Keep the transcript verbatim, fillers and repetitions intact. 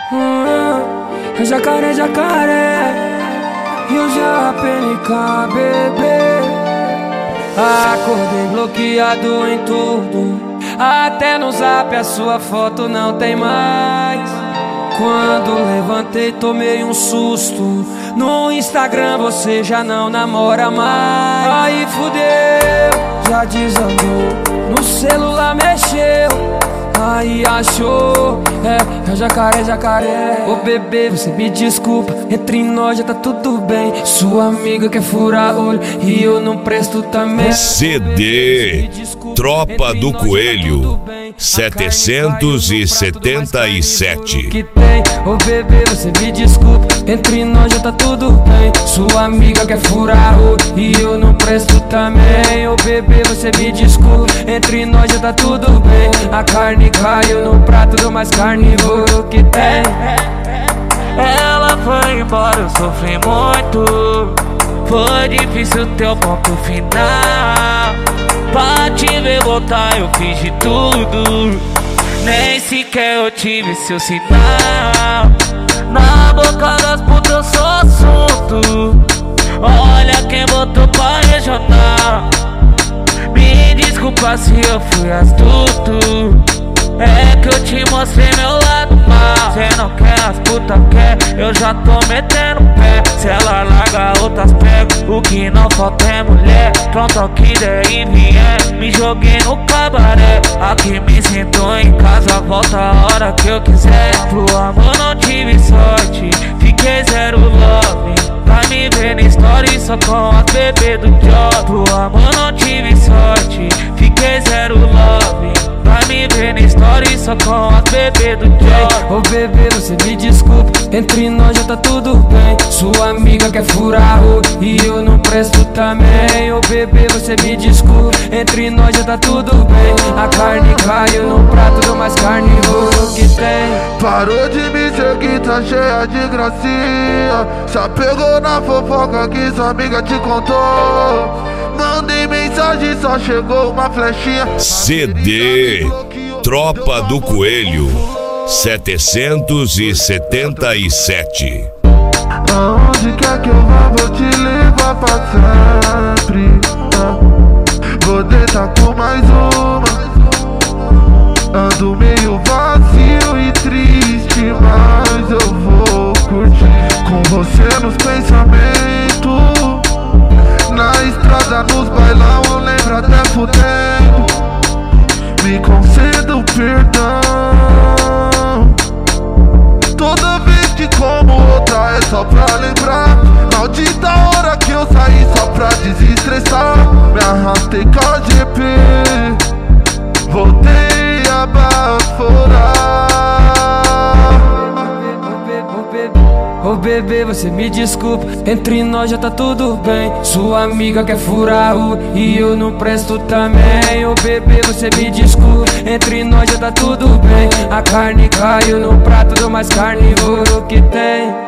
hum, é jacaré, jacaré, e o J P N K, bebê. Acordei bloqueado em tudo, até no zap a sua foto não tem mais. Quando levantei tomei um susto, no Instagram você já não namora mais. Aí fudeu, já desandou, no celular mexeu, aí achou, é, é jacaré, jacaré. Ô bebê, você me desculpa, entre nós já tá tudo bem. Sua amiga quer furar olho e eu não presto também. C D Tropa do Coelho setecentos e setenta e sete. Ô bebê, você me desculpa, entre nós já tá tudo bem. Sua amiga quer furar olho e eu não presto também. Ô bebê, você me desculpa, entre nós já tá tudo bem. A carne caiu no prato do mais carnívoro que tem. Ela foi embora, eu sofri muito. Foi difícil ter o ponto final. Pra te ver voltar eu fiz de tudo, nem sequer eu tive seu sinal. Na boca das putas eu sou assunto, olha quem botou pra regional. Me desculpa se eu fui astuto, é que eu te mostrei meu lado mal. Cê não quer, as putas quer, eu já tô metendo pé. Se ela larga, outras pego, o que não falta é mulher. Pronto ao que der e vier, me joguei no cabaré. Aqui me sinto em casa, volta a hora que eu quiser. Pro amor não tive sorte, fiquei zero love. Pra me ver na story só com as bebê do job. Pro amor não tive sorte, fiquei zero love. Pra me ver na story só com as bebê do job. Ô bebê, você me desculpa, entre nós já tá tudo bem. Sua amiga quer furar olho e eu não presto também. Ô bebê, você me desculpa, entre nós já tá tudo bem. A carne caiu no prato do mais carnívoro que tem. Parou de me seguir, tá cheia de gracinha. Já pegou na fofoca que sua amiga te contou. Mandei mensagem, só chegou uma flechinha. C D Tropa do Coelho setecentos e setenta e sete. Aonde quer que eu vá, vou te levar pra sempre. Vou deitar com mais uma. Ando meio vazio e triste, mas eu vou curtir com você nos pensamentos. Na estrada, nos bailão, eu lembro até fudendo. Me conceda o perdão. Toda vez que como outra é só pra lembrar. Maldita hora que eu saí só pra desestressar. Me arrastei com a G P, voltei a baforar. Ô bebê, você me desculpa, entre nós já tá tudo bem. Sua amiga quer furar o e eu não presto também. Ô bebê, você me desculpa, entre nós já tá tudo bem. A carne caiu no prato do mais carnívoro que tem.